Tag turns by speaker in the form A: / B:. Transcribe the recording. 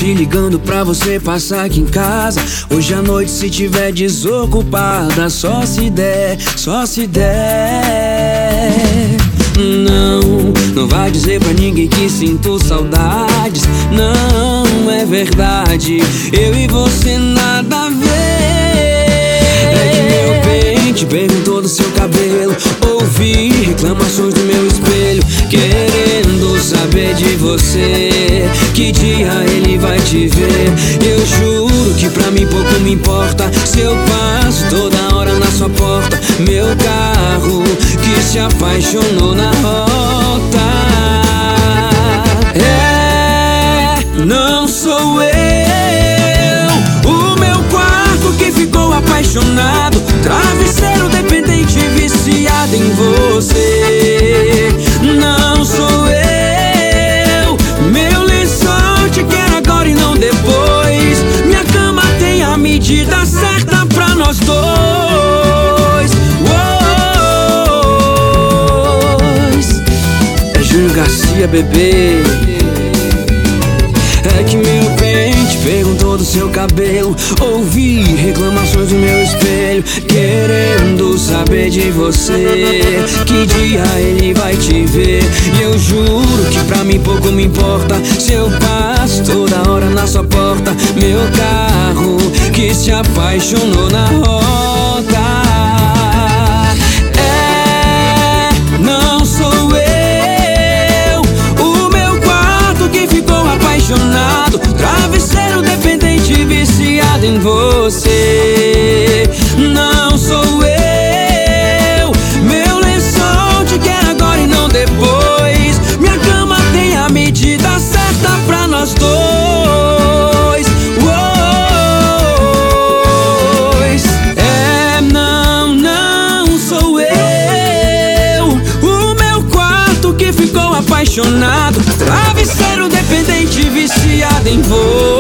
A: te ligando pra você passar aqui em casa hoje à noite, se tiver desocupada. Só se der, só se der. Não vai dizer pra ninguém que sinto saudades. Não é verdade, eu e você nada a ver. É que meu pente perguntou do seu cabelo, ouvi reclamações do meu espelho, querendo saber de você, que dia ele vai te ver. Eu juro que pra mim pouco me importa se eu passo toda hora na sua porta. Meu carro que se apaixonou na rota. Não sou eu. O meu quarto que ficou apaixonado, travesseiro dependente viciado em você. Não sou eu. Meu lençol te quer agora e não depois. Minha cama tem a medida certa pra nós dois. É Júnior Garcia, bebê. É que meu pente perguntou do seu cabelo, ouvi reclamações do meu espelho, querendo saber de você, que dia ele vai te ver. E eu juro que pra mim pouco me importa se eu passo toda hora na sua porta. Meu carro que se apaixonou na rota. Não sou eu. O meu quarto que ficou apaixonado, travesseiro dependente viciado em você. Não sou eu. Meu lençol te quer agora e não depois. Minha cama tem a medida certa pra nós dois. Não sou eu. O meu quarto que ficou apaixonado, travesseiro dependente viciado em você.